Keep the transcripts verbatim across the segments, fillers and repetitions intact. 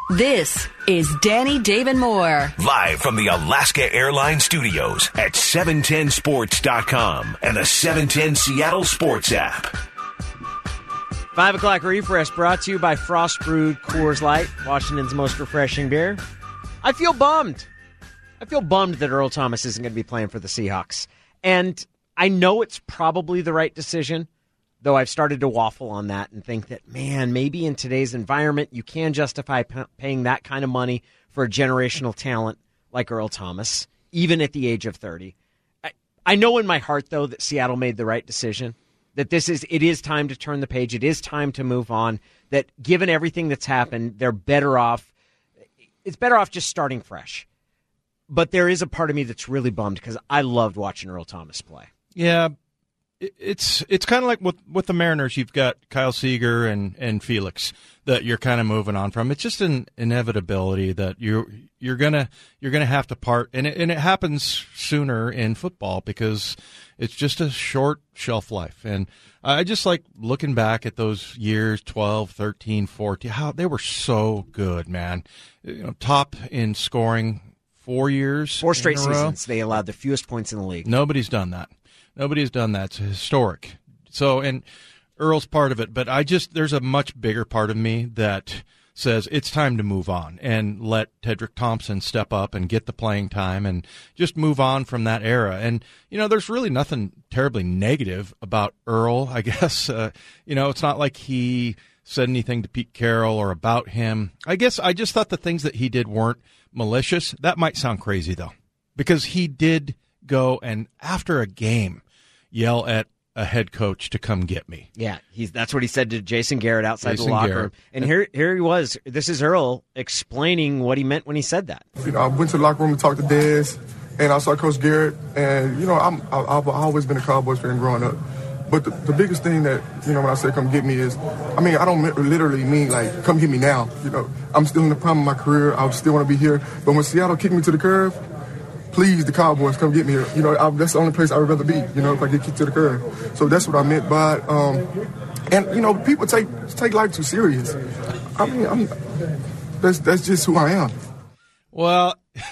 This is Danny David Moore. Live from the Alaska Airlines Studios at seven ten sports dot com and the seven ten Seattle Sports app. Five o'clock refresh brought to you by Frost Brewed Coors Light, Washington's most refreshing beer. I feel bummed. I feel bummed that Earl Thomas isn't going to be playing for the Seahawks. And I know it's probably the right decision, though I've started to waffle on that and think that, man, maybe in today's environment you can justify p- paying that kind of money for a generational talent like Earl Thomas, even at the age of thirty. I, I know in my heart, though, that Seattle made the right decision, that this is it is time to turn the page. It is time to move on, that given everything that's happened, they're better off. It's better off just starting fresh. But there is a part of me that's really bummed because I loved watching Earl Thomas play. Yeah, it's it's kind of like with, with the Mariners. You've got Kyle Seager and, and Felix that you're kind of moving on from. It's just an inevitability that you're you're gonna you're gonna have to part, and it, and it happens sooner in football because it's just a short shelf life. And I just like looking back at those years, twelve, thirteen, fourteen, how they were so good, man. You know, top in scoring four years, four straight seasons. They allowed the fewest points in the league. Nobody's done that. Nobody's done that. It's historic. So, and Earl's part of it, but I just, there's a much bigger part of me that says it's time to move on and let Tedrick Thompson step up and get the playing time and just move on from that era. And, you know, there's really nothing terribly negative about Earl, I guess. Uh, you know, it's not like he said anything to Pete Carroll or about him. I guess I just thought the things that he did weren't malicious. That might sound crazy, though, because he did go and, after a game, yell at a head coach to come get me. Yeah, he's that's what he said to Jason Garrett outside Jason the locker Garrett. room. And here here he was. This is Earl explaining what he meant when he said that. You know, I went to the locker room to talk to Dez, and I saw Coach Garrett. And, you know, I'm, I, I've always been a Cowboys fan growing up. But the, the biggest thing that, you know, when I say come get me is, I mean, I don't literally mean, like, come get me now. You know, I'm still in the prime of my career. I still want to be here. But when Seattle kicked me to the curb, please, the Cowboys, come get me here. You know, I, that's the only place I would rather be, you know, if I get kicked to the curb. So that's what I meant by it. Um, and, you know, people take take life too serious. I mean, I'm, that's, that's just who I am. Well,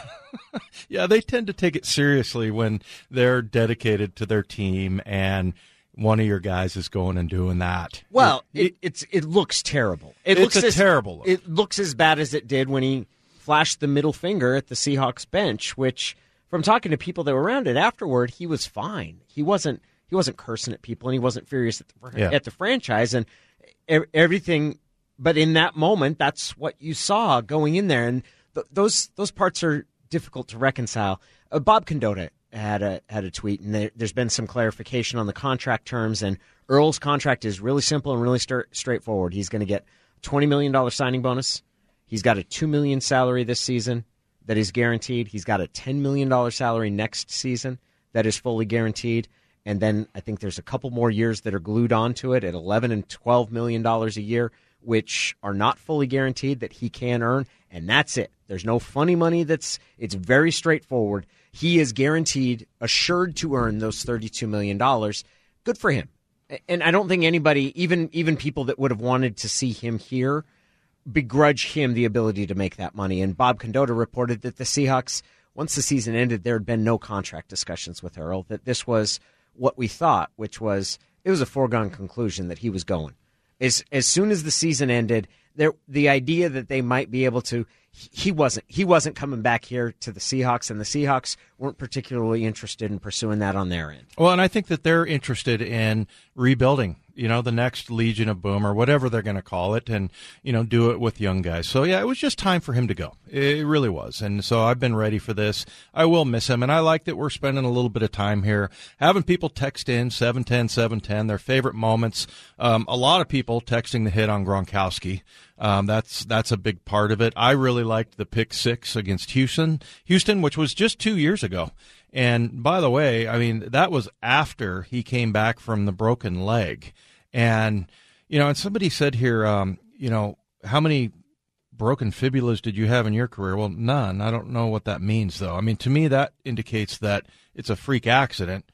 yeah, they tend to take it seriously when they're dedicated to their team and one of your guys is going and doing that. Well, it, it, it's it looks terrible. It it's looks a as, terrible look. It looks as bad as it did when he flashed the middle finger at the Seahawks bench, which, from talking to people that were around it afterward, he was fine. He wasn't he wasn't cursing at people, and he wasn't furious at the, yeah. at the franchise and everything. But in that moment, that's what you saw going in there, and th- those those parts are difficult to reconcile. Uh, Bob Condotta had a had a tweet, and there, there's been some clarification on the contract terms. And Earl's contract is really simple and really st- straightforward. He's going to get a twenty million dollars signing bonus. He's got a two million dollars salary this season that is guaranteed. He's got a ten million dollars salary next season that is fully guaranteed. And then I think there's a couple more years that are glued onto it at eleven and twelve million dollars a year, which are not fully guaranteed that he can earn. And that's it. There's no funny money. That's it's very straightforward. He is guaranteed, assured to earn those thirty-two million dollars. Good for him. And I don't think anybody, even even people that would have wanted to see him here, begrudge him the ability to make that money. And Bob Condotta reported that the Seahawks, once the season ended, there had been no contract discussions with Earl, that this was what we thought, which was it was a foregone conclusion that he was going. As as soon as the season ended, there the idea that they might be able to, he wasn't he wasn't coming back here to the Seahawks, and the Seahawks weren't particularly interested in pursuing that on their end. Well, and I think that they're interested in rebuilding, you know, the next Legion of Boom or whatever they're going to call it, and, you know, do it with young guys. So, yeah, it was just time for him to go. It really was. And so I've been ready for this. I will miss him, and I like that we're spending a little bit of time here, having people text in seven ten, seven ten, their favorite moments. Um, a lot of people texting the hit on Gronkowski. Um, that's that's a big part of it. I really liked the pick six against Houston, Houston, which was just two years ago. And by the way, I mean, that was after he came back from the broken leg. And, you know, and somebody said here, um, you know, how many broken fibulas did you have in your career? Well, none. I don't know what that means, though. I mean, to me, that indicates that it's a freak accident.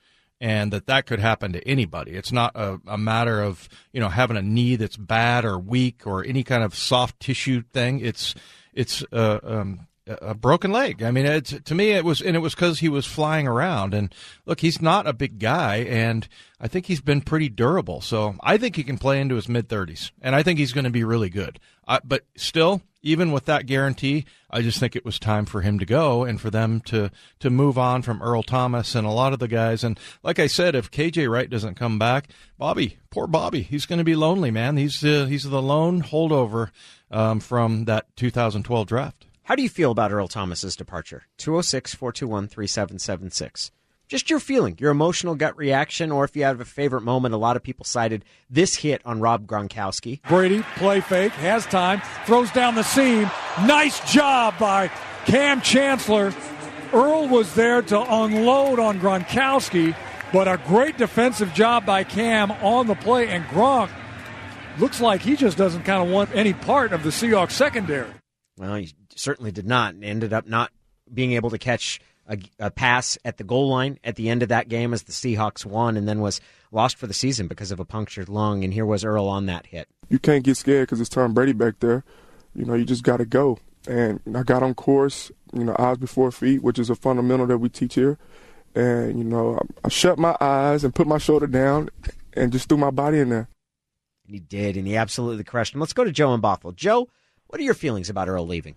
and that that could happen to anybody. It's not a, a matter of, you know, having a knee that's bad or weak or any kind of soft tissue thing. It's it's uh, um, a broken leg. I mean, it's, to me, it was, and it was because he was flying around. And look, he's not a big guy, and I think he's been pretty durable. So I think he can play into his mid thirties, and I think he's going to be really good. Uh, but still, even with that guarantee, I just think it was time for him to go and for them to, to move on from Earl Thomas and a lot of the guys. And like I said, if K J Wright doesn't come back, Bobby, poor Bobby, he's going to be lonely, man. He's uh, he's the lone holdover um, from that two thousand twelve draft. How do you feel about Earl Thomas's departure? two oh six, four two one, three seven seven six. Just your feeling, your emotional gut reaction, or if you have a favorite moment. A lot of people cited this hit on Rob Gronkowski. Brady, play fake, has time, throws down the seam. Nice job by Cam Chancellor. Earl was there to unload on Gronkowski, but a great defensive job by Cam on the play, and Gronk looks like he just doesn't kind of want any part of the Seahawks secondary. Well, he certainly did not, and ended up not being able to catch A, a pass at the goal line at the end of that game as the Seahawks won, and then was lost for the season because of a punctured lung. And here was Earl on that hit. You can't get scared because it's Tom Brady back there. You know, you just got to go. And I got on course, you know, eyes before feet, which is a fundamental that we teach here. And, you know, I, I shut my eyes and put my shoulder down and just threw my body in there. And he did, and he absolutely crushed him. Let's go to Joe in Bothell. Joe, what are your feelings about Earl leaving?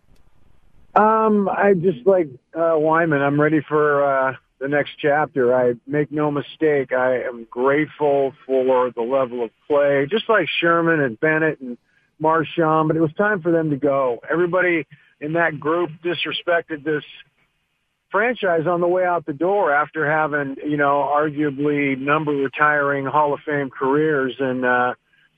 Um, I just like uh, Wyman. I'm ready for uh, the next chapter. I make no mistake. I am grateful for the level of play, just like Sherman and Bennett and Marshawn. But it was time for them to go. Everybody in that group disrespected this franchise on the way out the door after having, you know, arguably number retiring Hall of Fame careers. And uh,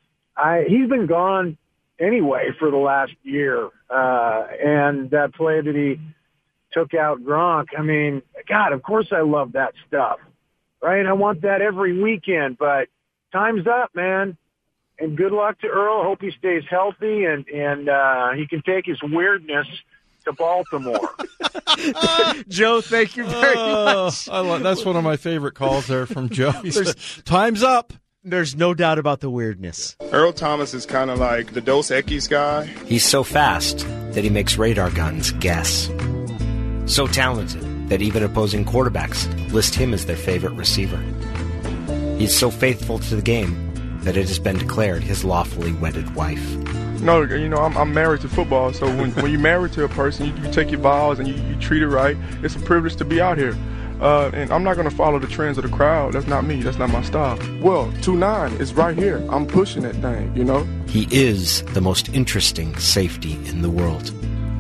I he's been gone anyway for the last year. Uh, and that play that he took out Gronk, I mean, God, of course I love that stuff, right? I want that every weekend, but time's up, man. And good luck to Earl. Hope he stays healthy and, and uh, he can take his weirdness to Baltimore. Joe, thank you very oh, much. I love, that's one of my favorite calls there from Joe. He said, time's up. There's no doubt about the weirdness. Earl Thomas is kind of like the Dos Equis guy. He's so fast that he makes radar guns guess. So talented that even opposing quarterbacks list him as their favorite receiver. He's so faithful to the game that it has been declared his lawfully wedded wife. No, you know, I'm, I'm married to football, so when, when you're married to a person, you, you take your vows and you, you treat it right. It's a privilege to be out here. Uh, and I'm not going to follow the trends of the crowd. That's not me. That's not my style. Well, two nine is right here. I'm pushing that thing, you know? He is the most interesting safety in the world.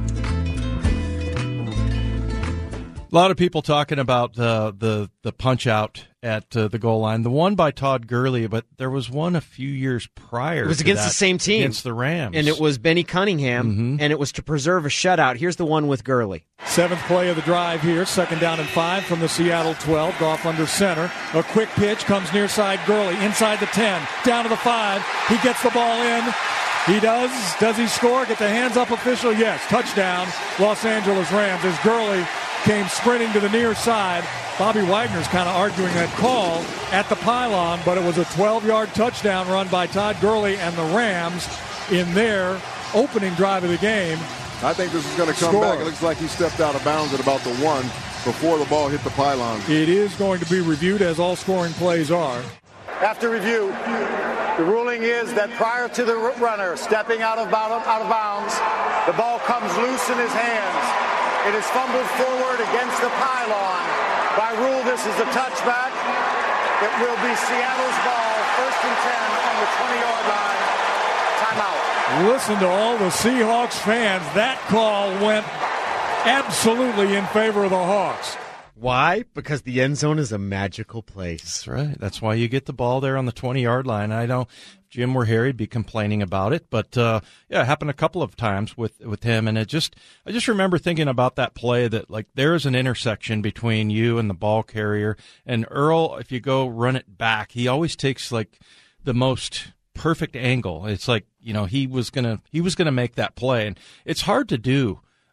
A lot of people talking about the the, the punch out at uh, the goal line. The one by Todd Gurley, but there was one a few years prior. It was to against that, the same team. Against the Rams. And it was Benny Cunningham, mm-hmm. and it was to preserve a shutout. Here's the one with Gurley. Seventh play of the drive here, second down and five from the Seattle twelve. Goff under center. A quick pitch comes near side Gurley, inside the ten, down to the five. He gets the ball in. He does. Does he score? Get the hands up official? Yes. Touchdown, Los Angeles Rams, as Gurley came sprinting to the near side. Bobby Wagner's kind of arguing that call at the pylon, but it was a twelve-yard touchdown run by Todd Gurley and the Rams in their opening drive of the game. I think this is going to come Score. back. It looks like he stepped out of bounds at about the one before the ball hit the pylon. It is going to be reviewed, as all scoring plays are. After review, the ruling is that prior to the runner stepping out of, out of bounds, the ball comes loose in his hands. It is fumbled forward against the pylon. By rule, this is a touchback. It will be Seattle's ball, first and ten on the twenty-yard line. Timeout. Listen to all the Seahawks fans. That call went absolutely in favor of the Hawks. Why? Because the end zone is a magical place. That's right. That's why you get the ball there on the twenty-yard line. I know if Jim were here, he'd be complaining about it, but uh, yeah, it happened a couple of times with with him, and it just I just remember thinking about that play that like there is an intersection between you and the ball carrier, and Earl, if you go run it back, he always takes like the most perfect angle. It's like, you know, he was gonna he was gonna make that play, and it's hard to do.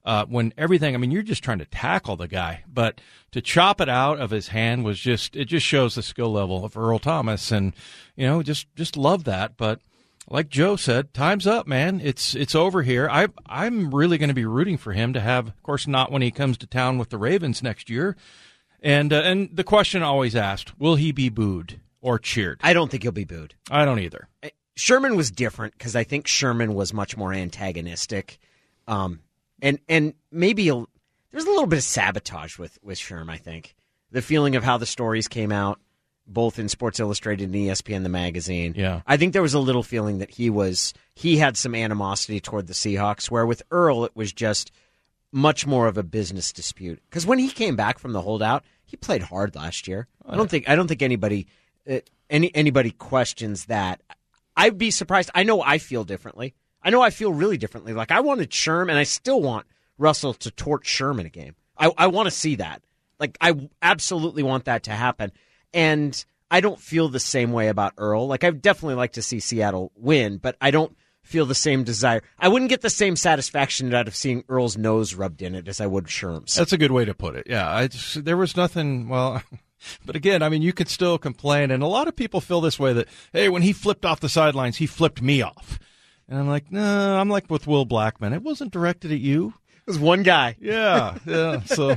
uh, when everything, I mean, you're just trying to tackle the guy, but to chop it out of his hand was just, it just shows the skill level of Earl Thomas. And, you know, just, just love that. But like Joe said, time's up, man. It's, it's over here. I, I'm really going to be rooting for him to have, of course, not when he comes to town with the Ravens next year. And, uh, and the question always asked, will he be booed or cheered? I don't think he'll be booed. I don't either. Sherman was different because I think Sherman was much more antagonistic. Um, and and maybe a, there's a little bit of sabotage with, with Sherm, I think. The feeling of how the stories came out, both in Sports Illustrated and E S P N, the magazine. Yeah. I think there was a little feeling that he was he had some animosity toward the Seahawks, where with Earl it was just much more of a business dispute. Because when he came back from the holdout, he played hard last year. I don't think I don't think anybody uh, any anybody questions that. I'd be surprised. I know I feel differently. I know I feel really differently. Like, I wanted Sherm, and I still want Russell to torch Sherm in a game. I, I want to see that. Like, I absolutely want that to happen. And I don't feel the same way about Earl. Like, I'd definitely like to see Seattle win, but I don't feel the same desire. I wouldn't get the same satisfaction out of seeing Earl's nose rubbed in it as I would Sherm's. That's a good way to put it. Yeah, I just, there was nothing, well... But again, I mean, you could still complain, and a lot of people feel this way that, hey, when he flipped off the sidelines, he flipped me off. And I'm like, no, I'm like with Will Blackman. It wasn't directed at you. It was one guy. Yeah, yeah. So,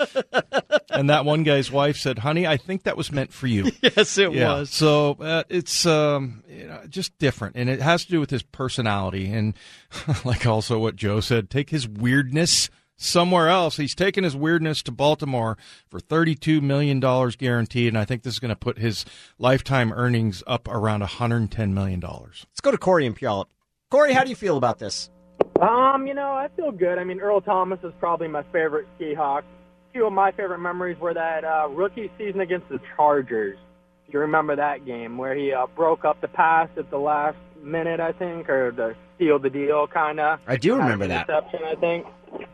and that one guy's wife said, honey, I think that was meant for you. Yes, it yeah. was. So uh, it's um, you know, just different, and it has to do with his personality. And like also what Joe said, take his weirdness somewhere else. He's taken his weirdness to Baltimore for thirty-two million dollars guaranteed, and I think this is going to put his lifetime earnings up around one hundred ten million dollars. Let's go to Corey and Puyallup. Corey, how do you feel about this? Um, you know, I feel good. I mean, Earl Thomas is probably my favorite Seahawk. A few of my favorite memories were that uh, rookie season against the Chargers. If you remember that game where he uh, broke up the pass at the last minute, I think, or to seal the deal, kind of. I do remember that. Interception, I think.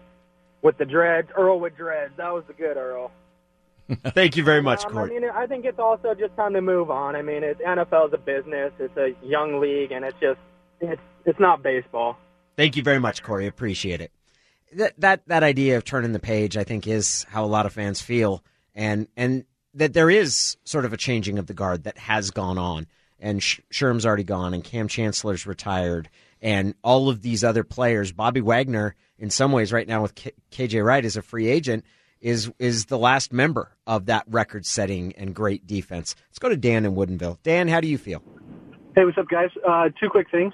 With the dreads, Earl with dreads. That was the good Earl. Thank you very much, um, Corey. I mean, I think it's also just time to move on. I mean, it's, N F L is a business. It's a young league, and it's just it's it's not baseball. Thank you very much, Corey. Appreciate it. That that that idea of turning the page, I think, is how a lot of fans feel, and and that there is sort of a changing of the guard that has gone on. And Sh- Sherm's already gone, and Cam Chancellor's retired, and all of these other players. Bobby Wagner, in some ways, right now with K- KJ Wright as a free agent, is is the last member of that record-setting and great defense. Let's go to Dan in Woodinville. Dan, how do you feel? Hey, what's up, guys? Uh, two quick things.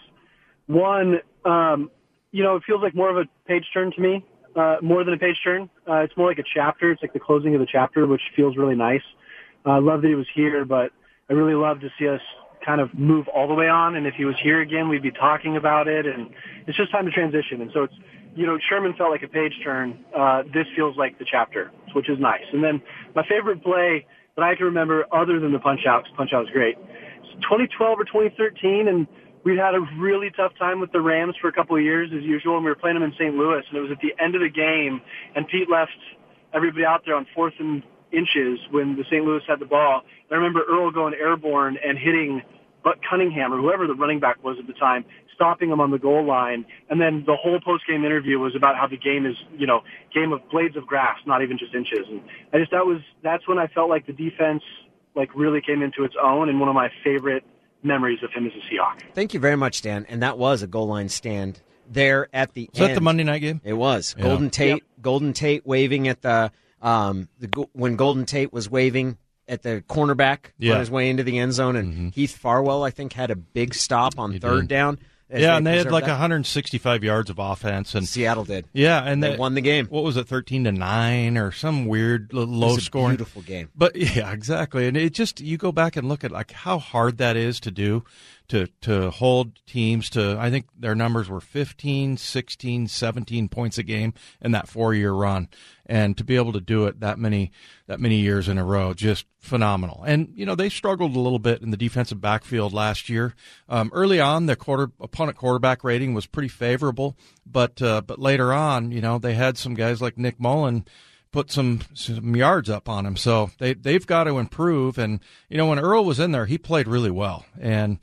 One, um, you know, it feels like more of a page turn to me, uh, more than a page turn. Uh, it's more like a chapter. It's like the closing of the chapter, which feels really nice. I uh, love that he was here, but I really love to see us kind of move all the way on. And if he was here again, we'd be talking about it. And it's just time to transition. And so it's, you know, Sherman felt like a page turn. Uh, this feels like the chapter, which is nice. And then my favorite play that I can remember other than the punch out, because punch out was great, it's twenty twelve or twenty thirteen. And we'd had a really tough time with the Rams for a couple of years as usual. And we were playing them in Saint Louis. And it was at the end of the game. And Pete left everybody out there on fourth and inches when the Saint Louis had the ball. And I remember Earl going airborne and hitting Buck Cunningham or whoever the running back was at the time, stopping him on the goal line. And then the whole post-game interview was about how the game is, you know, game of blades of grass, not even just inches. And I just, that was, that's when I felt like the defense, like, really came into its own, and one of my favorite memories of him as a Seahawk. Thank you very much, Dan. And that was a goal line stand there at the was end. Was that the Monday night game? It was. Yeah. Golden Tate, Yep. Golden Tate waving at the, um, the when Golden Tate was waving at the cornerback yeah. on his way into the end zone, and mm-hmm. Heath Farwell, I think, had a big stop on he third did. down. Yeah, and they had like that. one hundred sixty-five yards of offense, and Seattle did. Yeah, and they, they won the game. What was it, thirteen to nine or some weird low it was a scoring? Beautiful game. But yeah, exactly. And it just, you go back and look at like how hard that is to do, to to hold teams to. I think their numbers were fifteen, sixteen, seventeen points a game in that four year run, and to be able to do it that many that many years in a row, just phenomenal. And you know, they struggled a little bit in the defensive backfield last year. Um, early on, the quarter opponent quarterback rating was pretty favorable, but uh, but later on, you know, they had some guys like Nick Mullen put some some yards up on him. So they they've got to improve. And you know, when Earl was in there, he played really well. And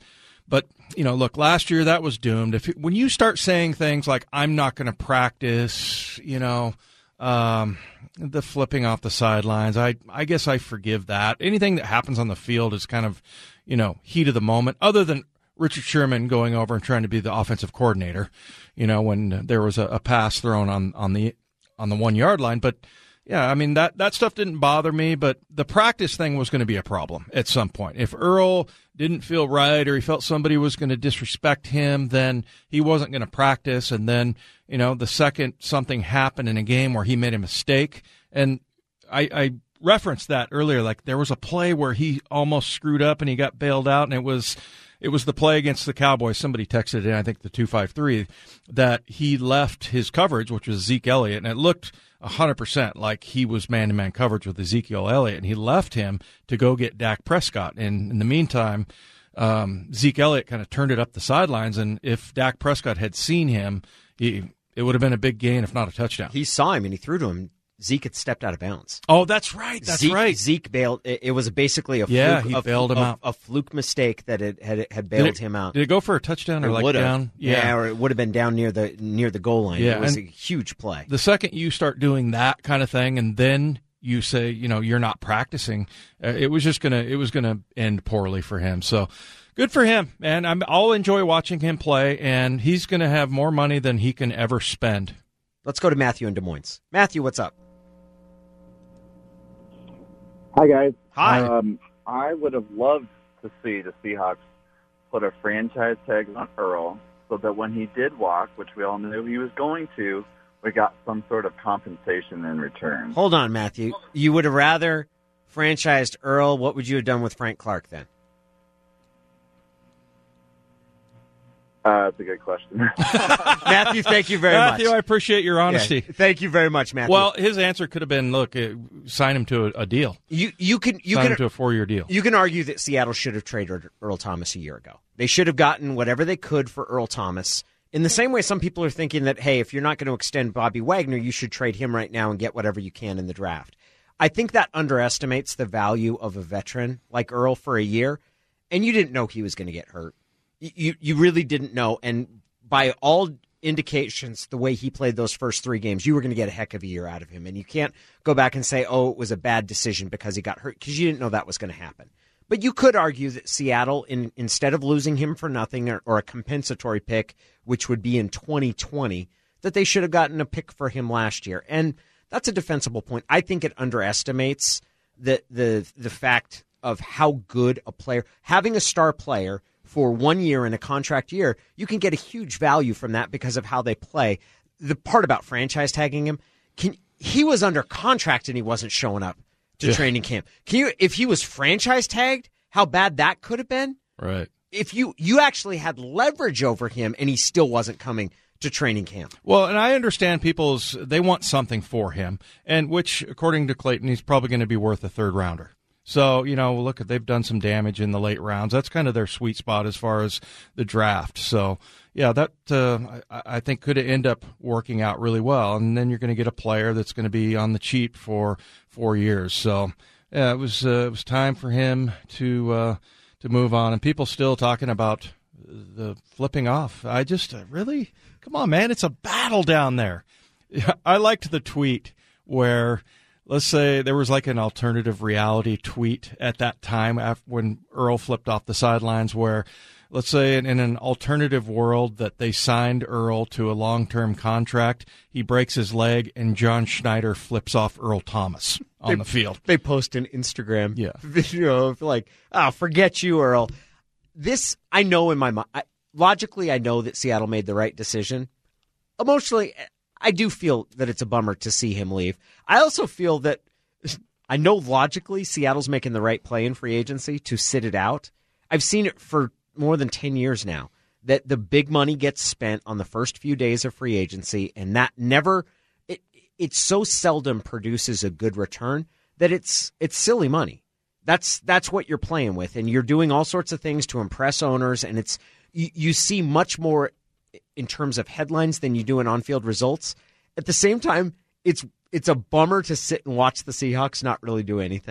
But, you know, look, last year that was doomed. If when you start saying things like, I'm not going to practice, you know, um, the flipping off the sidelines, I I guess I forgive that. Anything that happens on the field is kind of, you know, heat of the moment, other than Richard Sherman going over and trying to be the offensive coordinator, you know, when there was a, a pass thrown on, on the on the one-yard line. But, yeah, I mean, that, that stuff didn't bother me, but the practice thing was going to be a problem at some point. If Earl didn't feel right or he felt somebody was going to disrespect him, then he wasn't going to practice. And then, you know, the second something happened in a game where he made a mistake, and I, I referenced that earlier, like there was a play where he almost screwed up and he got bailed out, and it was it was the play against the Cowboys. Somebody texted in, I think the two five three, that he left his coverage, which was Zeke Elliott, and it looked one hundred percent like he was man-to-man coverage with Ezekiel Elliott, and he left him to go get Dak Prescott. And in the meantime, um, Zeke Elliott kind of turned it up the sidelines, and if Dak Prescott had seen him, he, it would have been a big gain, if not a touchdown. He saw him, and he threw to him. Zeke had stepped out of bounds. Oh, that's right. That's Zeke, right. Zeke bailed. It, it was basically a yeah, fluke, he a, bailed him a, out. A fluke mistake that it had had bailed it, him out. Did it go for a touchdown or it like would've. down? Yeah. Yeah, or it would have been down near the near the goal line. Yeah, it was and a huge play. The second you start doing that kind of thing, and then you say, you know, you're not practicing, uh, it was just gonna it was gonna end poorly for him. So. Good for him, and I'm, I'll enjoy watching him play, and he's going to have more money than he can ever spend. Let's go to Matthew in Des Moines. Matthew, what's up? Hi, guys. Hi. Um, I would have loved to see the Seahawks put a franchise tag on Earl so that when he did walk, which we all knew he was going to, we got some sort of compensation in return. Hold on, Matthew. You would have rather franchised Earl. What would you have done with Frank Clark then? Uh, that's a good question. Matthew, thank you very Matthew, much. I appreciate your honesty. Yeah, thank you very much, Matthew. Well, his answer could have been, look, uh, sign him to a, a deal. You you can you sign can him to a four-year deal. You can argue that Seattle should have traded Earl Thomas a year ago. They should have gotten whatever they could for Earl Thomas. In the same way some people are thinking that, hey, if you're not going to extend Bobby Wagner, you should trade him right now and get whatever you can in the draft. I think that underestimates the value of a veteran like Earl for a year, and you didn't know he was going to get hurt. You you really didn't know, and by all indications, the way he played those first three games, you were going to get a heck of a year out of him. And you can't go back and say, oh, it was a bad decision because he got hurt, because you didn't know that was going to happen. But you could argue that Seattle, in, instead of losing him for nothing or, or a compensatory pick, which would be in twenty twenty, that they should have gotten a pick for him last year. And that's a defensible point. I think it underestimates the the the fact of how good a player, having a star player for one year in a contract year, you can get a huge value from that because of how they play. The part about franchise tagging him, can, he was under contract and he wasn't showing up to yeah. training camp. Can you, if he was franchise tagged, how bad that could have been? Right. If you, you actually had leverage over him and he still wasn't coming to training camp. Well, and I understand people's, they want something for him, and which, according to Clayton, he's probably going to be worth a third rounder. So, you know, look, they've done some damage in the late rounds. That's kind of their sweet spot as far as the draft. So, yeah, that uh, I, I think could end up working out really well. And then you're going to get a player that's going to be on the cheap for four years. So, yeah, it was uh, it was time for him to uh, to move on. And people still talking about the flipping off. I just uh, really, come on, man, it's a battle down there. I liked the tweet where, let's say there was like an alternative reality tweet at that time after when Earl flipped off the sidelines where, let's say in, in an alternative world that they signed Earl to a long-term contract, he breaks his leg and John Schneider flips off Earl Thomas on they, the field. They post an Instagram yeah. video of like, oh, forget you, Earl. This, I know in my mind, I, logically I know that Seattle made the right decision. Emotionally, I do feel that it's a bummer to see him leave. I also feel that I know logically Seattle's making the right play in free agency to sit it out. I've seen it for more than ten years now, that the big money gets spent on the first few days of free agency, and that never it it so seldom produces a good return that it's it's silly money. That's that's what you're playing with, and you're doing all sorts of things to impress owners, and it's you, you see much more in terms of headlines than you do in on-field results. At the same time, it's it's a bummer to sit and watch the Seahawks not really do anything.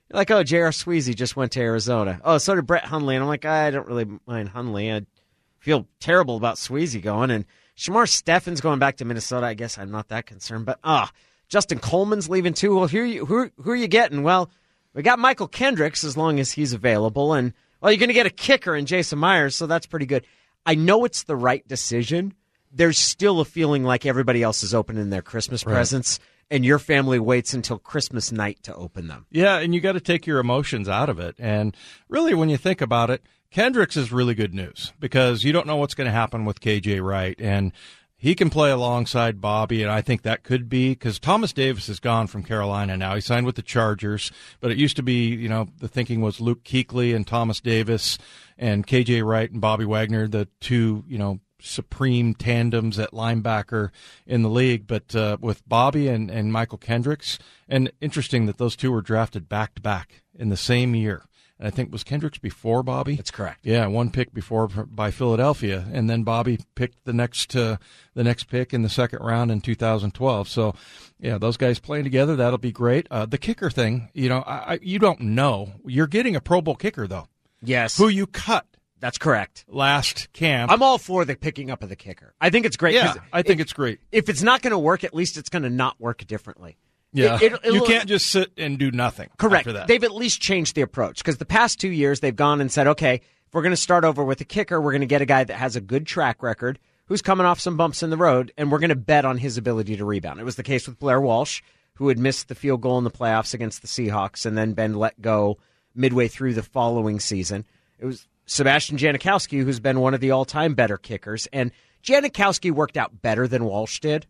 You're like, oh, J R. Sweezy just went to Arizona. Oh, so did Brett Hundley. And I'm like, I don't really mind Hundley. I feel terrible about Sweezy going. And Shamar Steffen's going back to Minnesota. I guess I'm not that concerned. But, ah, Justin Coleman's leaving too. Well, who are you, who, who are you getting? Well, we got Michael Kendricks as long as he's available. And, well, you're going to get a kicker in Jason Myers, so that's pretty good. I know it's the right decision. There's still a feeling like everybody else is opening their Christmas Right. presents, and your family waits until Christmas night to open them. Yeah, and you got to take your emotions out of it. And really, when you think about it, Kendricks is really good news because you don't know what's going to happen with K J Wright. And he can play alongside Bobby, and I think that could be because Thomas Davis is gone from Carolina now. He signed with the Chargers, but it used to be, you know, the thinking was Luke Kuechly and Thomas Davis and K J Wright and Bobby Wagner, the two, you know, supreme tandems at linebacker in the league, but uh, with Bobby and, and Michael Kendricks, and interesting that those two were drafted back-to-back in the same year. And I think, was Kendricks before Bobby? That's correct. Yeah, one pick before by Philadelphia, and then Bobby picked the next uh, the next pick in the second round in two thousand twelve. So, yeah, those guys playing together, that'll be great. Uh, the kicker thing, you know, I, I, you don't know. You're getting a Pro Bowl kicker, though. Yes. Who you cut. That's correct. Last camp. I'm all for the picking up of the kicker. I think it's great. Yeah, 'cause I think if, it's great. If it's not going to work, at least it's going to not work differently. Yeah, It- it- you it'll- can't just sit and do nothing. Correct. After that. They've at least changed the approach because the past two years they've gone and said, okay, if we're going to start over with a kicker, we're going to get a guy that has a good track record, who's coming off some bumps in the road, and we're going to bet on his ability to rebound. It was the case with Blair Walsh, who had missed the field goal in the playoffs against the Seahawks and then been let go midway through the following season. It was Sebastian Janikowski, who's been one of the all-time better kickers, and Janikowski worked out better than Walsh did.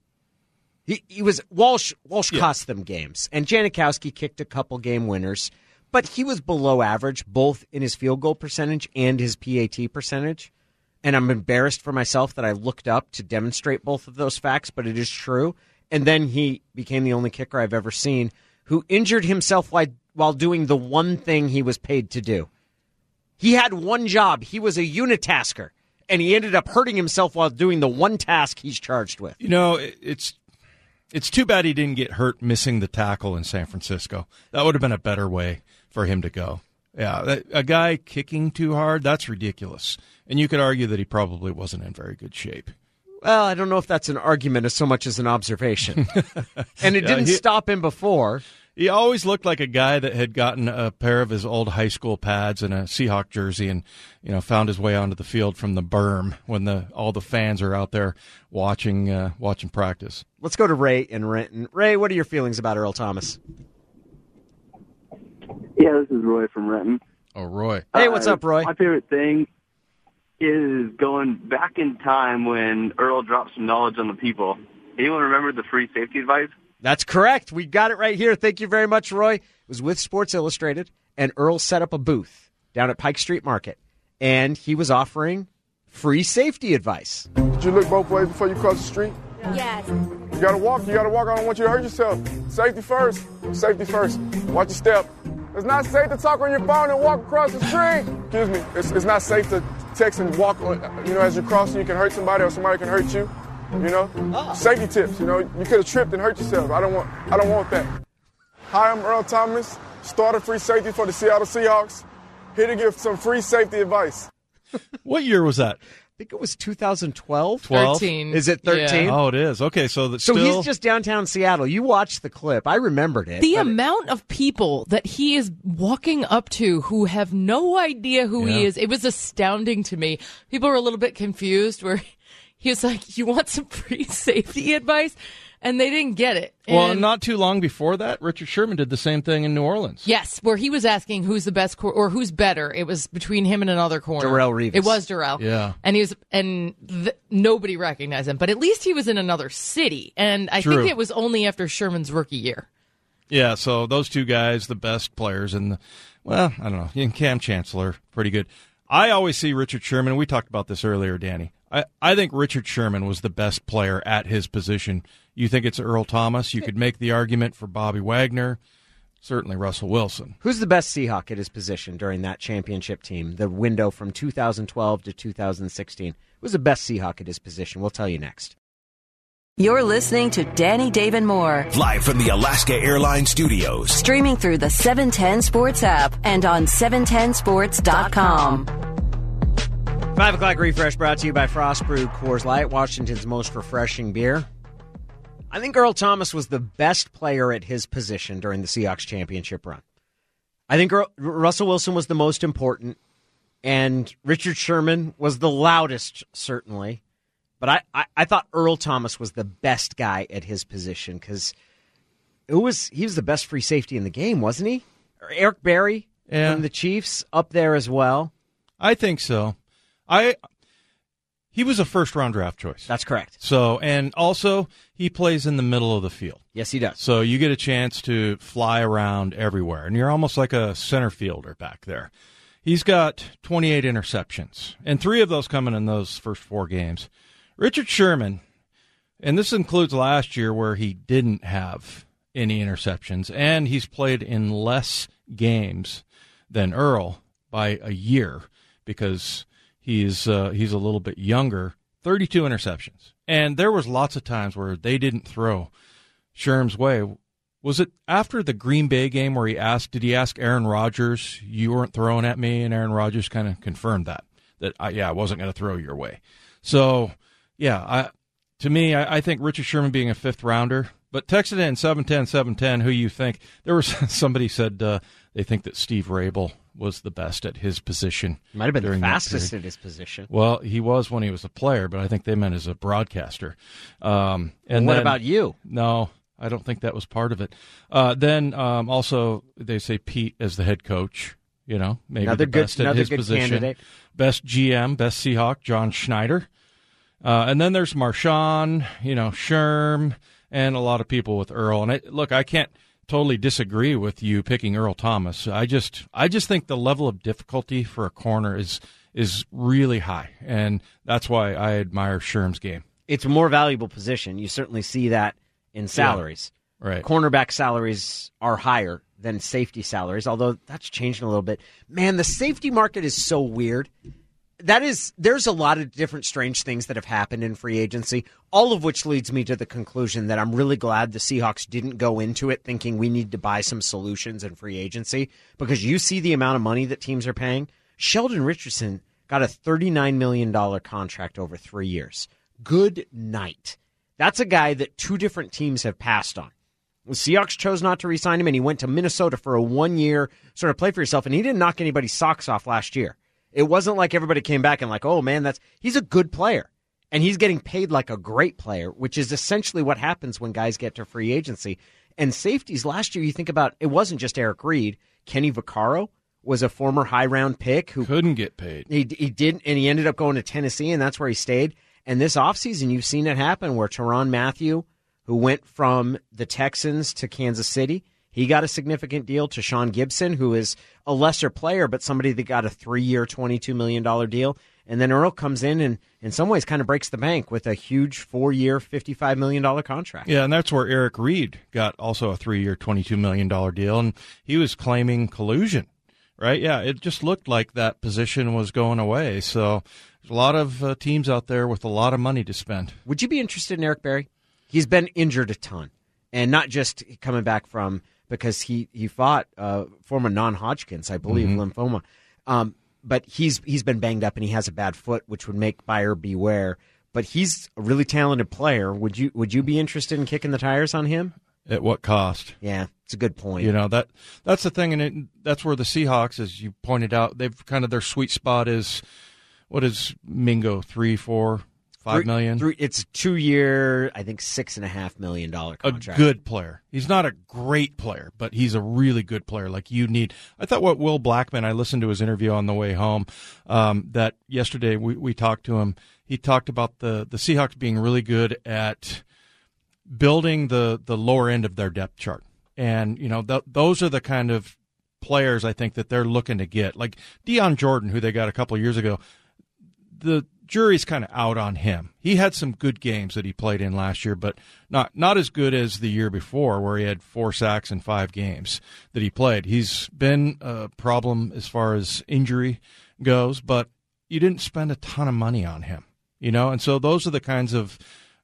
He, he was Walsh. Walsh Yeah. cost them games, and Janikowski kicked a couple game winners, but he was below average both in his field goal percentage and his P A T percentage. And I'm embarrassed for myself that I looked up to demonstrate both of those facts, but it is true. And then he became the only kicker I've ever seen who injured himself while, while doing the one thing he was paid to do. He had one job. He was a unitasker, and he ended up hurting himself while doing the one task he's charged with. You know, it- it's it's too bad he didn't get hurt missing the tackle in San Francisco. That would have been a better way for him to go. Yeah, that, a guy kicking too hard, that's ridiculous. And you could argue that he probably wasn't in very good shape. Well, I don't know if that's an argument as so much as an observation. And it Yeah, didn't he- stop him before. He always looked like a guy that had gotten a pair of his old high school pads and a Seahawk jersey and, you know, found his way onto the field from the berm when the all the fans are out there watching uh, watching practice. Let's go to Ray in Renton. Ray, what are your feelings about Earl Thomas? Yeah, this is Roy from Renton. Oh, Roy. Hey, what's Uh, up, Roy? My favorite thing is going back in time when Earl dropped some knowledge on the people. Anyone remember the free safety advice? That's correct. We got it right here. Thank you very much, Roy. It was with Sports Illustrated, and Earl set up a booth down at Pike Street Market, and he was offering free safety advice. Did you look both ways before you cross the street? Yes. You gotta walk, you gotta walk. I don't want you to hurt yourself. Safety first. Safety first. Watch your step. It's not safe to talk on your phone and walk across the street. Excuse me. It's, it's not safe to text and walk, on, you know, as you're crossing. You can hurt somebody or somebody can hurt you. You know? Ah. Safety tips, you know. You could have tripped and hurt yourself. I don't want I don't want that. Hi, I'm Earl Thomas, starter free safety for the Seattle Seahawks. Here to give some free safety advice. What year was that? I think it was two thousand twelve. twelve? thirteen. Is it thirteen? Yeah. Oh, it is. Okay, so that's So still... he's just downtown Seattle. You watched the clip. I remembered it. The but- amount of people that he is walking up to who have no idea who he Yeah. is, it was astounding to me. People were a little bit confused where he was like, you want some free safety advice? And they didn't get it. Well, And- not too long before that, Richard Sherman did the same thing in New Orleans. Yes, where he was asking who's the best cor- or who's better. It was between him and another corner. Darrelle Revis. It was Darrell. Yeah. And he was, and th- nobody recognized him. But at least he was in another city. And I True. think it was only after Sherman's rookie year. Yeah, so those two guys, the best players in the, well, I don't know, and Cam Chancellor, pretty good. I always see Richard Sherman, we talked about this earlier, Danny. I, I think Richard Sherman was the best player at his position. You think it's Earl Thomas? You could make the argument for Bobby Wagner, certainly Russell Wilson. Who's the best Seahawk at his position during that championship team, the window from two thousand twelve to two thousand sixteen? Who's the best Seahawk at his position? We'll tell you next. You're listening to Danny David Moore. Live from the Alaska Airlines Studios. Streaming through the seven ten Sports app and on seven ten sports dot com. Five o'clock refresh brought to you by Frost Brew Coors Light, Washington's most refreshing beer. I think Earl Thomas was the best player at his position during the Seahawks championship run. I think Earl, Russell Wilson was the most important, and Richard Sherman was the loudest, certainly. But I, I, I thought Earl Thomas was the best guy at his position because it was he was the best free safety in the game, wasn't he? Or Eric Berry yeah. from the Chiefs up there as well. I think so. I he was a first round draft choice. That's correct. So and also he plays in the middle of the field. Yes, he does. So you get a chance to fly around everywhere, and you're almost like a center fielder back there. He's got twenty-eight interceptions, and three of those coming in those first four games. Richard Sherman, and this includes last year where he didn't have any interceptions, and he's played in less games than Earl by a year because he's uh, he's a little bit younger. thirty-two interceptions, and there was lots of times where they didn't throw Sherm's way. Was it after the Green Bay game where he asked, did he ask Aaron Rodgers, you weren't throwing at me? And Aaron Rodgers kind of confirmed that, that I, yeah, I wasn't going to throw your way. So, yeah, I, to me, I, I think Richard Sherman being a fifth rounder, but text it in seven ten, seven ten, who you think. There was somebody said uh, they think that Steve Rabel was the best at his position. Might have been the during that fastest period. at his position. Well, he was when he was a player, but I think they meant as a broadcaster. Um, and what then, about you? No, I don't think that was part of it. Uh, then um, also they say Pete as the head coach. You know, maybe another the good, best at another his good position. Candidate. Best G M, best Seahawk, John Schneider. Uh, and then there's Marshawn, you know, Sherm, and a lot of people with Earl. And I, look, I can't totally disagree with you picking Earl Thomas. I just, I just think the level of difficulty for a corner is is really high, and that's why I admire Sherm's game. It's a more valuable position. You certainly see that in salaries. Yeah, right. Cornerback salaries are higher than safety salaries, although that's changing a little bit. Man, the safety market is so weird. That is, there's a lot of different strange things that have happened in free agency, all of which leads me to the conclusion that I'm really glad the Seahawks didn't go into it thinking we need to buy some solutions in free agency, because you see the amount of money that teams are paying. Sheldon Richardson got a thirty-nine million dollars contract over three years. Good night. That's a guy that two different teams have passed on. The Seahawks chose not to re-sign him, and he went to Minnesota for a one-year sort of play for yourself, and he didn't knock anybody's socks off last year. It wasn't like everybody came back and like, oh, man, that's he's a good player. And he's getting paid like a great player, which is essentially what happens when guys get to free agency. And safeties, last year, you think about, it wasn't just Eric Reed. Kenny Vaccaro was a former high-round pick who couldn't get paid. He, he didn't, and he ended up going to Tennessee, and that's where he stayed. And this offseason, you've seen it happen where Tyrann Mathieu, who went from the Texans to Kansas City, he got a significant deal. To Sean Gibson, who is a lesser player, but somebody that got a three-year, twenty-two million dollars deal. And then Earl comes in and, in some ways, kind of breaks the bank with a huge four-year, fifty-five million dollars contract. Yeah, and that's where Eric Reed got also a three-year, twenty-two million dollars deal, and he was claiming collusion, right? Yeah, it just looked like that position was going away. So there's a lot of uh, teams out there with a lot of money to spend. Would you be interested in Eric Berry? He's been injured a ton, and not just coming back from because he, he fought uh, former non-Hodgkin's, I believe, mm-hmm. lymphoma. Um, but he's he's been banged up, and he has a bad foot, which would make buyer beware. But he's a really talented player. Would you would you be interested in kicking the tires on him? At what cost? Yeah, it's a good point. You know, that that's the thing, and it, that's where the Seahawks, as you pointed out, they've kind of their sweet spot is, what is Mingo, three, four, five three, million? Three, it's a two-year, I think six and a half million dollar contract. A good player. He's not a great player, but he's a really good player. Like you need. I thought what Will Blackman. I listened to his interview on the way home. Um, that yesterday we we talked to him. He talked about the the Seahawks being really good at building the the lower end of their depth chart, and you know th- those are the kind of players I think that they're looking to get. Like Deion Jordan, who they got a couple of years ago. The jury's kind of out on him. He had some good games that he played in last year, but not not as good as the year before, where he had four sacks in five games that he played. He's been a problem as far as injury goes, but you didn't spend a ton of money on him, you know. And so those are the kinds of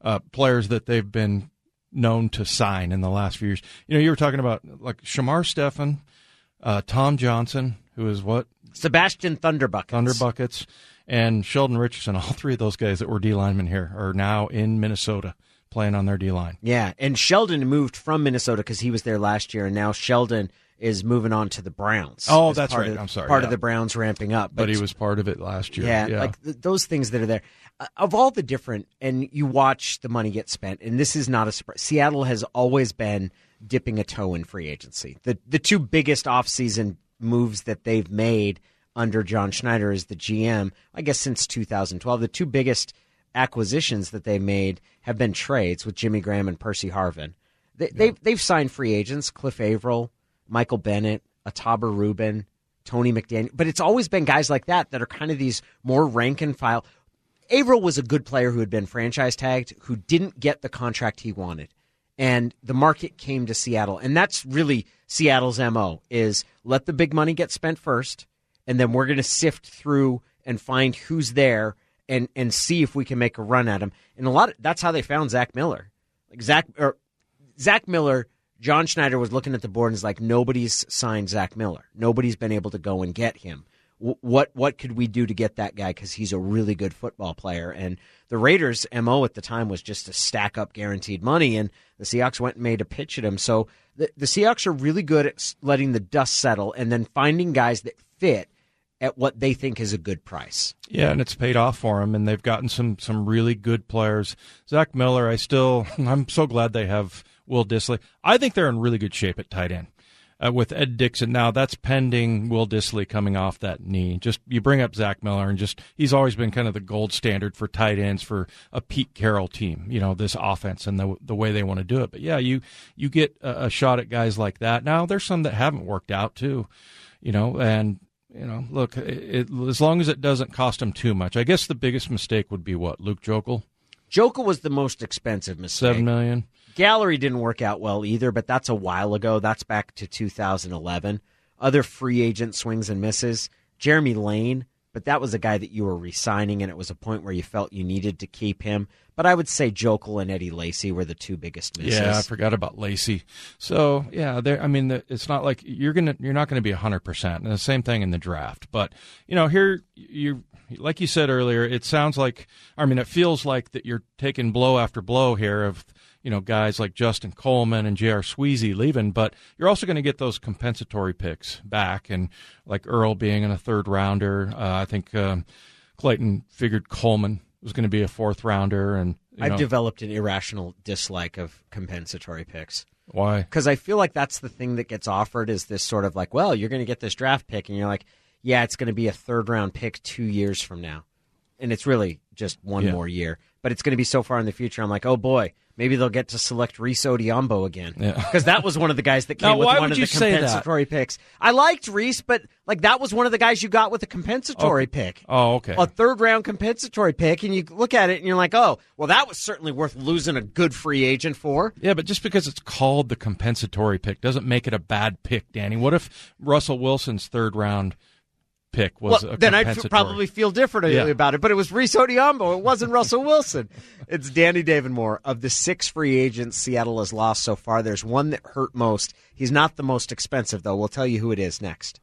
uh, players that they've been known to sign in the last few years. You know, you were talking about like Shamar Stephan, uh, Tom Johnson, who is what? Sebastian Thunderbuckets. Thunderbuckets, and Sheldon Richardson. All three of those guys that were D linemen here are now in Minnesota playing on their D line. Yeah, and Sheldon moved from Minnesota because he was there last year, and now Sheldon is moving on to the Browns. Oh, that's part right. Of, I'm sorry. Part yeah. of the Browns ramping up. But, but he was part of it last year. Yeah, yeah. like th- those things that are there. Uh, of all the different, and you watch the money get spent, and this is not a surprise. Seattle has always been dipping a toe in free agency. The the two biggest offseason moves that they've made under John Schneider as the G M, I guess since two thousand twelve, the two biggest acquisitions that they made have been trades with Jimmy Graham and Percy Harvin. They, yeah. They've, they've signed free agents, Cliff Averill, Michael Bennett, Ataba Rubin, Tony McDaniel, but it's always been guys like that that are kind of these more rank and file. Averill was a good player who had been franchise tagged, who didn't get the contract he wanted, and the market came to Seattle, and that's really Seattle's M O, is let the big money get spent first, and then we're going to sift through and find who's there and and see if we can make a run at him. And a lot of, that's how they found Zach Miller. Like Zach or Zach Miller, John Schneider was looking at the board and is like, nobody's signed Zach Miller. Nobody's been able to go and get him. W- what what could we do to get that guy? Because he's a really good football player. And the Raiders' M O at the time was just to stack up guaranteed money, and the Seahawks went and made a pitch at him. So the, the Seahawks are really good at letting the dust settle and then finding guys that fit at what they think is a good price. Yeah, and it's paid off for them, and they've gotten some some really good players. Zach Miller, I still, I'm so glad they have Will Dissly. I think they're in really good shape at tight end uh, with Ed Dixon. Now, that's pending Will Dissly coming off that knee. Just you bring up Zach Miller, and just he's always been kind of the gold standard for tight ends for a Pete Carroll team, you know, this offense and the the way they want to do it. But, yeah, you, you get a, a shot at guys like that. Now, there's some that haven't worked out, too, you know, and – You know, look, it, it, as long as it doesn't cost him too much. I guess the biggest mistake would be what, Luke Joeckel? Joeckel was the most expensive mistake. Seven million. Gallery didn't work out well either, but that's a while ago. That's back to two thousand eleven. Other free agent swings and misses. Jeremy Lane, but that was a guy that you were re-signing, and it was a point where you felt you needed to keep him. But I would say Joeckel and Eddie Lacy were the two biggest misses. Yeah, I forgot about Lacy. So yeah, there. I mean, it's not like you're gonna you're not going to be a hundred percent. And the same thing in the draft. But you know, here you like you said earlier, it sounds like. I mean, it feels like that you're taking blow after blow here of you know guys like Justin Coleman and J R. Sweezy leaving, but you're also going to get those compensatory picks back, and like Earl being in a third rounder. Uh, I think um, Clayton figured Coleman was going to be a fourth rounder, and you I've know. developed an irrational dislike of compensatory picks. Why? Because I feel like that's the thing that gets offered is this sort of like, well, you're going to get this draft pick, and you're like, yeah, it's going to be a third round pick two years from now, and it's really just one yeah. more year, but it's going to be so far in the future. I'm like, oh boy, maybe they'll get to select Reese Odiombo again, because yeah. that was one of the guys that came now, with why one would of you the say compensatory that? picks. I liked Reese, but like that was one of the guys you got with a compensatory oh. pick. Oh, okay. A third round compensatory pick, and you look at it and you're like, oh, well, that was certainly worth losing a good free agent for. Yeah, but just because it's called the compensatory pick doesn't make it a bad pick, Danny. What if Russell Wilson's third round pick was well, a then I'd compensatory? f- probably feel differently yeah. about it, but it was Reese Odiombo. It wasn't Russell Wilson. It's Danny Davenmore. Of the six free agents Seattle has lost so far, there's one that hurt most. He's not the most expensive, though. We'll tell you who it is next.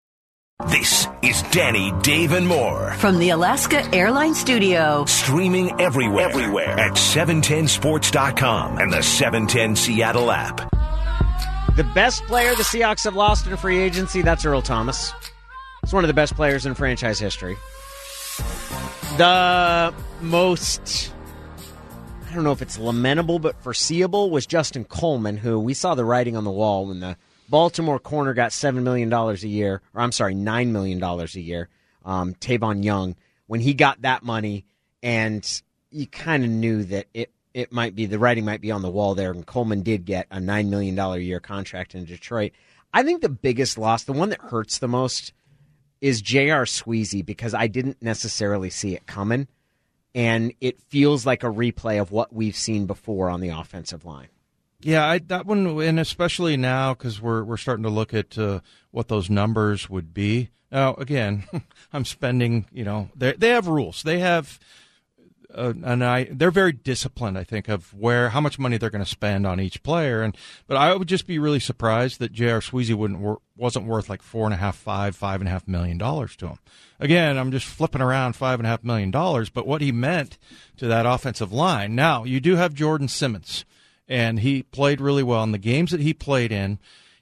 This is Danny Davenmore. From the Alaska Airlines Studio. Streaming everywhere, everywhere at seven ten sports dot com and the seven ten Seattle app. The best player the Seahawks have lost in free agency, that's Earl Thomas. He's one of the best players in franchise history. The most, I don't know if it's lamentable, but foreseeable was Justin Coleman, who we saw the writing on the wall when the Baltimore corner got seven million dollars a year, or I'm sorry, nine million dollars a year, um, Tavon Young, when he got that money, and you kind of knew that it, it might be, the writing might be on the wall there, and Coleman did get a nine million dollars a year contract in Detroit. I think the biggest loss, the one that hurts the most, is J R. Sweezy, because I didn't necessarily see it coming, and it feels like a replay of what we've seen before on the offensive line. Yeah, I, that one, and especially now because we're we're starting to look at uh, what those numbers would be. Now, again, I'm spending. You know, they they have rules. They have uh, and I they're very disciplined, I think, of where how much money they're going to spend on each player. And but I would just be really surprised that J R. Sweezy wouldn't wor- wasn't worth like four and a half, five, five and a half million dollars to him. Again, I'm just flipping around five and a half million dollars, but what he meant to that offensive line. Now you do have Jordan Simmons, and he played really well in the games that he played in.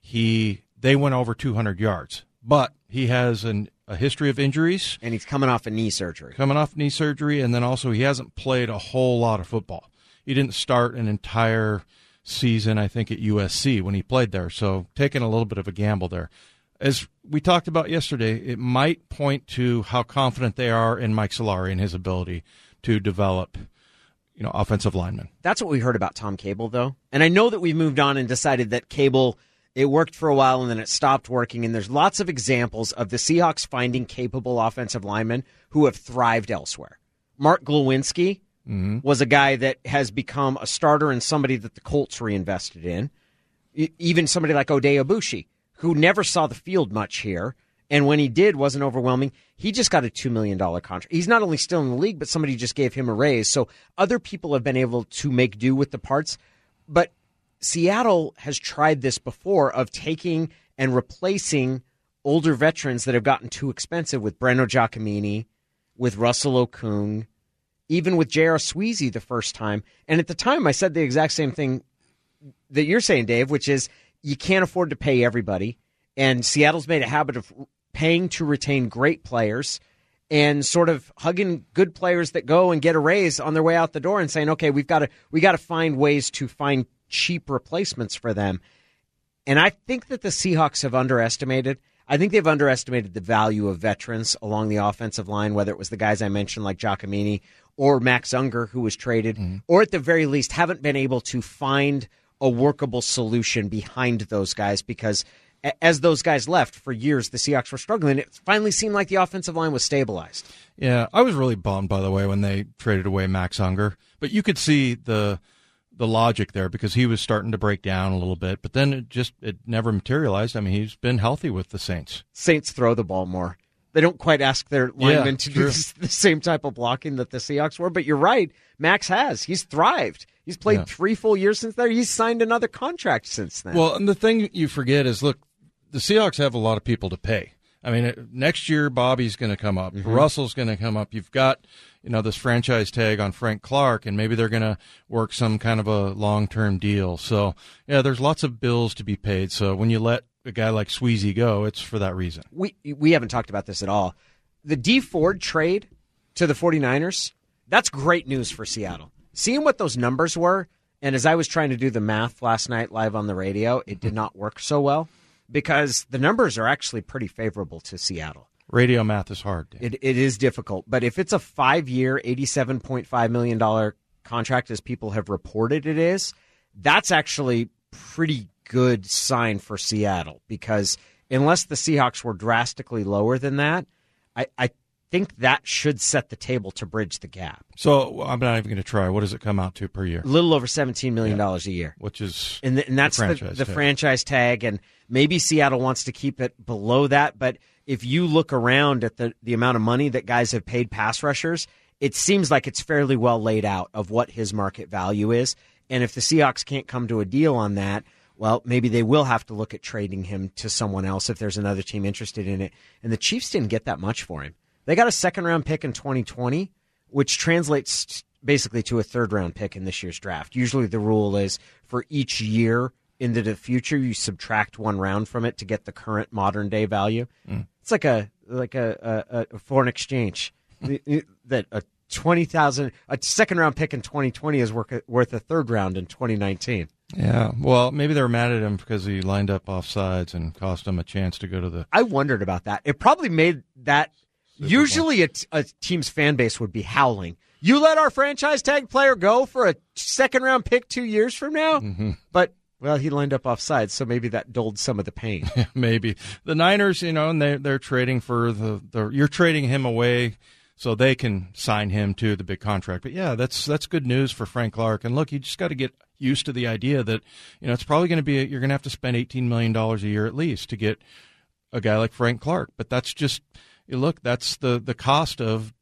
He they went over two hundred yards, but he has an a history of injuries. And he's coming off a knee surgery. Coming off knee surgery, and then also he hasn't played a whole lot of football. He didn't start an entire season, I think, at U S C when he played there, so taking a little bit of a gamble there. As we talked about yesterday, it might point to how confident they are in Mike Solari and his ability to develop, you know, offensive linemen. That's what we heard about Tom Cable, though. And I know that we've moved on and decided that Cable, it worked for a while and then it stopped working. And there's lots of examples of the Seahawks finding capable offensive linemen who have thrived elsewhere. Mark Glowinski mm-hmm. was a guy that has become a starter and somebody that the Colts reinvested in. Even somebody like Ode Abushi, who never saw the field much here. And when he did, wasn't overwhelming. He just got a two million dollars contract. He's not only still in the league, but somebody just gave him a raise. So other people have been able to make do with the parts. But Seattle has tried this before of taking and replacing older veterans that have gotten too expensive with Breno Giacomini, with Russell Okung, even with J R. Sweezy the first time. And at the time, I said the exact same thing that you're saying, Dave, which is you can't afford to pay everybody. And Seattle's made a habit of paying to retain great players and sort of hugging good players that go and get a raise on their way out the door and saying, okay, we've got to we got to find ways to find cheap replacements for them. And I think that the Seahawks have underestimated. I think they've underestimated the value of veterans along the offensive line, whether it was the guys I mentioned like Giacomini or Max Unger, who was traded, mm-hmm. or at the very least haven't been able to find a workable solution behind those guys because as those guys left for years, the Seahawks were struggling. It finally seemed like the offensive line was stabilized. Yeah, I was really bummed, by the way, when they traded away Max Unger. But you could see the the logic there because he was starting to break down a little bit. But then it just it never materialized. I mean, he's been healthy with the Saints. Saints throw the ball more. They don't quite ask their linemen yeah, to true. do the same type of blocking that the Seahawks were. But you're right. Max has. He's thrived. He's played yeah. three full years since there. He's signed another contract since then. Well, and the thing you forget is, look, the Seahawks have a lot of people to pay. I mean, next year, Bobby's going to come up. Mm-hmm. Russell's going to come up. You've got, you know, this franchise tag on Frank Clark, and maybe they're going to work some kind of a long-term deal. So, yeah, there's lots of bills to be paid. So when you let a guy like Sweezy go, it's for that reason. We we haven't talked about this at all. The D Ford trade to the 49ers, that's great news for Seattle. Seeing what those numbers were, and as I was trying to do the math last night live on the radio, it did not work so well. Because the numbers are actually pretty favorable to Seattle. Radio math is hard. It, it is difficult. But if it's a five-year, eighty-seven point five million dollars contract, as people have reported it is, that's actually pretty good sign for Seattle. Because unless the Seahawks were drastically lower than that, I, I think that should set the table to bridge the gap. So I'm not even going to try. What does it come out to per year? A little over seventeen million dollars yeah. a year. Which is and, the, and that's the franchise, the, the tag. franchise tag. And maybe Seattle wants to keep it below that. But if you look around at the, the amount of money that guys have paid pass rushers, it seems like it's fairly well laid out of what his market value is. And if the Seahawks can't come to a deal on that, well, maybe they will have to look at trading him to someone else if there's another team interested in it. And the Chiefs didn't get that much for him. They got a second-round pick in twenty twenty, which translates basically to a third-round pick in this year's draft. Usually the rule is for each year into the future, you subtract one round from it to get the current modern-day value. Mm. It's like a like a, a, a foreign exchange. that a twenty thousand a second-round pick in twenty twenty is worth a, worth a third round in twenty nineteen. Yeah, well, maybe they were mad at him because he lined up offsides and cost him a chance to go to the... I wondered about that. It probably made that... Usually a, t- a team's fan base would be howling. You let our franchise tag player go for a second-round pick two years from now? Mm-hmm. But, well, he lined up offside, so maybe that dulled some of the pain. Maybe. The Niners, you know, and they, they're trading for the, the... You're trading him away so they can sign him to the big contract. But, yeah, that's that's good news for Frank Clark. And, look, you just got to get used to the idea that, you know, it's probably going to be... You're going to have to spend eighteen million dollars a year at least to get a guy like Frank Clark. But that's just... Look, that's the, the cost of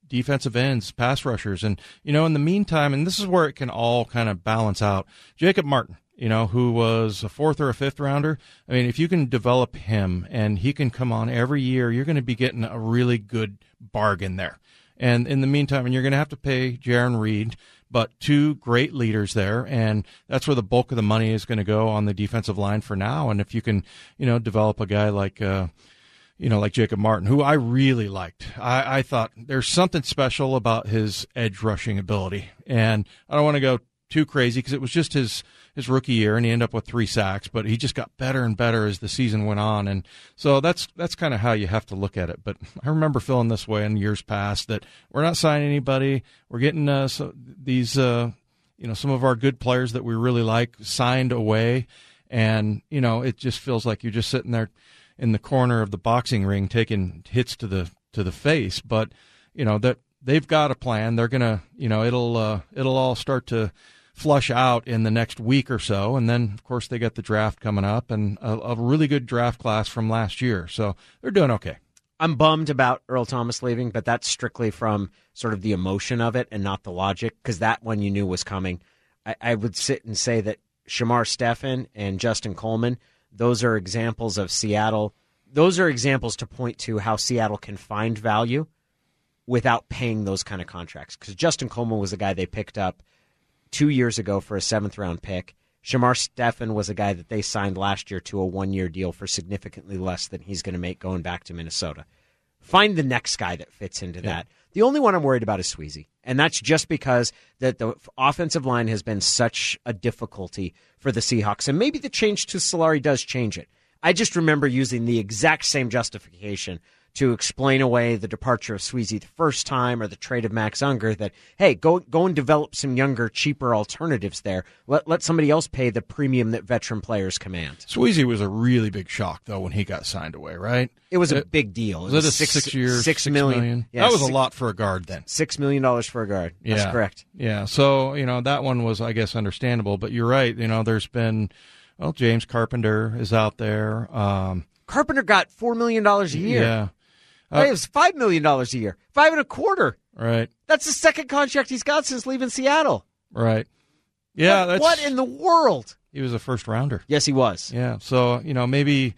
defensive ends, pass rushers. And, you know, in the meantime, and this is where it can all kind of balance out, Jacob Martin, you know, who was a fourth or a fifth rounder. I mean, if you can develop him and he can come on every year, you're going to be getting a really good bargain there. And in the meantime, and you're going to have to pay Jaron Reed, but two great leaders there, and that's where the bulk of the money is going to go on the defensive line for now. And if you can, you know, develop a guy like, uh, you know, like Jacob Martin, who I really liked. I, I thought there's something special about his edge rushing ability. And I don't want to go too crazy because it was just his, his rookie year, and he ended up with three sacks, but he just got better and better as the season went on. And so that's that's kind of how you have to look at it. But I remember feeling this way in years past, that we're not signing anybody. We're getting uh, so these, uh, you know, some of our good players that we really like signed away. And, you know, it just feels like you're just sitting there in the corner of the boxing ring taking hits to the to the face. But, you know, that they've got a plan. They're going to, you know, it'll uh, it'll all start to flush out in the next week or so. And then, of course, they got the draft coming up, and a, a really good draft class from last year. So they're doing okay. I'm bummed about Earl Thomas leaving, but that's strictly from sort of the emotion of it and not the logic, because that one you knew was coming. I, I would sit and say that Shamar Stephen and Justin Coleman, those are examples of Seattle. Those are examples to point to how Seattle can find value without paying those kind of contracts. Because Justin Coleman was a guy they picked up two years ago for a seventh-round pick. Shamar Stephen was a guy that they signed last year to a one-year deal for significantly less than he's going to make going back to Minnesota. Find the next guy that fits into yeah. that. The only one I'm worried about is Sweezy, and that's just because that the offensive line has been such a difficulty for the Seahawks, and maybe the change to Solari does change it. I just remember using the exact same justification to explain away the departure of Sweezy the first time, or the trade of Max Unger, that, hey, go go and develop some younger, cheaper alternatives there. Let let somebody else pay the premium that veteran players command. Sweezy was a really big shock, though, when he got signed away, right? It was it, a big deal. It was, was it a six, six years, six, six million? million? Yeah, that was six, a lot for a guard then. Six million dollars for a guard. That's yeah. correct. Yeah, so, you know, that one was, I guess, understandable. But you're right. You know, there's been, well, James Carpenter is out there. Um, Carpenter got four million dollars a year. Yeah. Uh, it was five million dollars a year. Five and a quarter. Right. That's the second contract he's got since leaving Seattle. Right. Yeah. What, that's, what in the world? He was a first rounder. Yes, he was. Yeah. So, you know, maybe,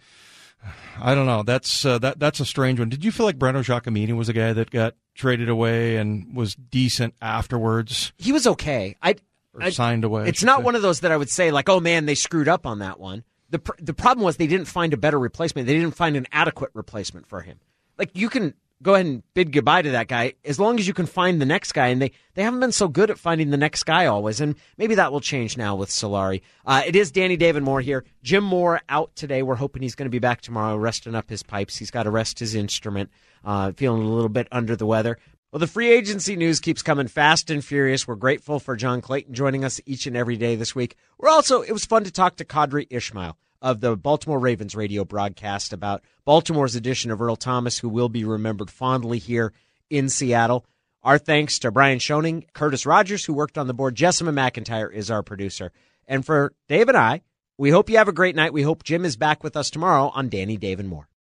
I don't know. That's uh, that that's a strange one. Did you feel like Breno Giacomini was a guy that got traded away and was decent afterwards? He was okay. I, or I signed away. It's not say. one of those that I would say, like, oh, man, they screwed up on that one. The pr- The problem was they didn't find a better replacement. They didn't find an adequate replacement for him. Like, you can go ahead and bid goodbye to that guy as long as you can find the next guy, and they, they haven't been so good at finding the next guy always, and maybe that will change now with Solari. Uh, it is Danny David Moore here. Jim Moore out today. We're hoping he's going to be back tomorrow, resting up his pipes. He's got to rest his instrument, uh, feeling a little bit under the weather. Well, the free agency news keeps coming fast and furious. We're grateful for John Clayton joining us each and every day this week. We're also, it was fun to talk to Qadry Ismail of the Baltimore Ravens radio broadcast about Baltimore's edition of Earl Thomas, who will be remembered fondly here in Seattle. Our thanks to Brian Schoening, Curtis Rogers, who worked on the board. Jessica McIntyre is our producer. And for Dave and I, we hope you have a great night. We hope Jim is back with us tomorrow on Danny, Dave, and More.